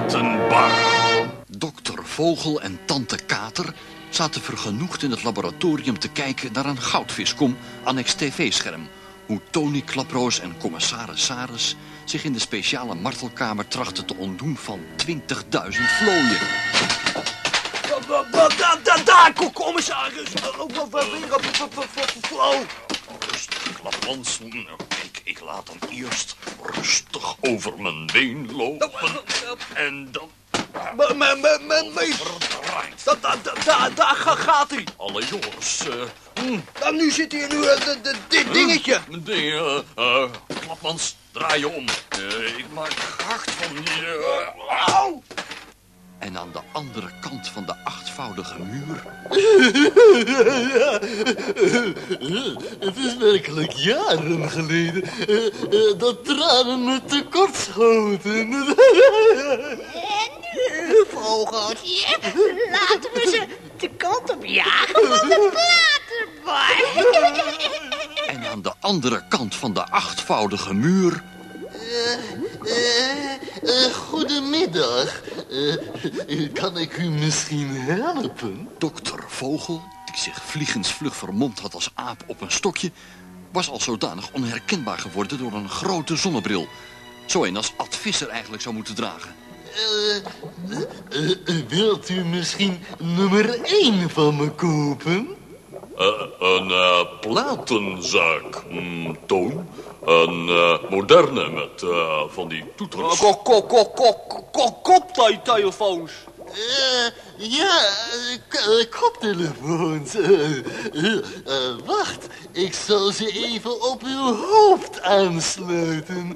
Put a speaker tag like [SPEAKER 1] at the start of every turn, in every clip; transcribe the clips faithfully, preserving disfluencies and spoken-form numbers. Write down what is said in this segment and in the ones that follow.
[SPEAKER 1] Platenbar.
[SPEAKER 2] Dokter Vogel en tante Kater zaten vergenoegd in het laboratorium te kijken naar een goudviskom annex tv-scherm. Hoe Tony Klaproos en commissaris Saris zich in de speciale martelkamer trachten te ontdoen van twintigduizend vlooien.
[SPEAKER 3] Daar, daar, commissaris. Flow.
[SPEAKER 1] Rustig, Klapmans. Kijk, ik laat hem eerst rustig over mijn been lopen. En dan...
[SPEAKER 3] Verdraaid. Daar gaat hij.
[SPEAKER 1] Alle jongens.
[SPEAKER 3] Uh, nu zit hier nu uh, dit dingetje.
[SPEAKER 1] Ding, uh, uh, Klapmans, draai je om. Uh, ik maak hard van die... Uh,
[SPEAKER 3] Au!
[SPEAKER 2] En aan de andere kant van de achtvoudige muur...
[SPEAKER 4] Het is werkelijk jaren geleden uh, uh, dat tranen me tekort schoten.
[SPEAKER 5] En nu, vogeltje, laten we ze de kant op jagen van de platenbar.
[SPEAKER 2] En aan de andere kant van de achtvoudige muur...
[SPEAKER 4] Uh, uh, uh, goedemiddag. Uh, uh, kan ik u misschien helpen?
[SPEAKER 2] Dokter Vogel, die zich vliegensvlug vermomd had als aap op een stokje... was al zodanig onherkenbaar geworden door een grote zonnebril. Zo een als Ad Visser eigenlijk zou moeten dragen.
[SPEAKER 4] Uh, uh, uh, wilt u misschien nummer één van me kopen?
[SPEAKER 1] Uh, een uh, platenzaak, mm, Toon. Een uh, moderne met uh, van die toeters.
[SPEAKER 3] Kop, kop, kop, kop, kop, koptelefoons.
[SPEAKER 4] Uh, ja, uh, koptelefoons. Uh, uh, uh, wacht, ik zal ze even op uw hoofd aansluiten.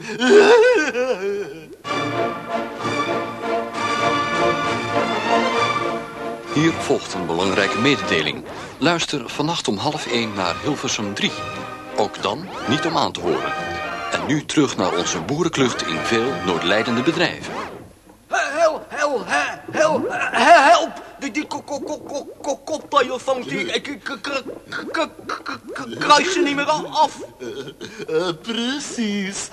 [SPEAKER 2] Hier volgt een belangrijke mededeling. Luister vannacht om half één naar Hilversum drie. Ook dan niet om aan te horen. En nu terug naar onze boerenklucht in veel noodlijdende bedrijven.
[SPEAKER 3] Help, help, help, help. Die, die koptelefoons, die ik krijg ze niet meer af.
[SPEAKER 4] Uh, precies.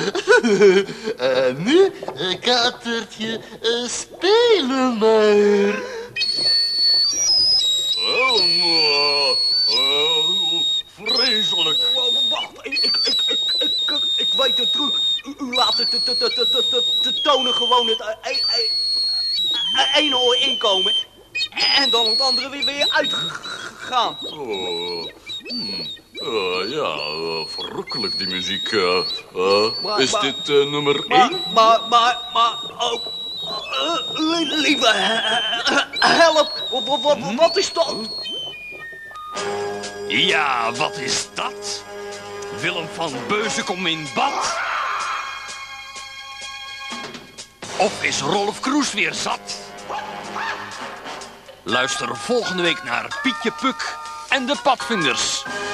[SPEAKER 4] En nu, Katertje, uh, spelen maar.
[SPEAKER 1] Oh, uh, uh, vreselijk.
[SPEAKER 3] Wacht, ik, ik, ik, ik, ik, ik weet de truc. U, u laat het te, te, te, te, te tonen gewoon het ene oor inkomen. En dan het andere weer, weer uitgaan.
[SPEAKER 1] Oh, hmm. uh, ja, uh, verrukkelijk die muziek. Uh, uh,
[SPEAKER 3] maar,
[SPEAKER 1] is
[SPEAKER 3] maar,
[SPEAKER 1] dit uh, nummer
[SPEAKER 3] maar,
[SPEAKER 1] één?
[SPEAKER 3] Maar, maar, maar, oh, uh, li lieve, uh, help, wat, wat,
[SPEAKER 1] hmm?
[SPEAKER 3] wat is dat?
[SPEAKER 1] Ja, wat is dat? Willem van Beuzenkom in bad? Of is Rolf Kroes weer zat? Luister volgende week naar Pietje Puk en de Padvinders.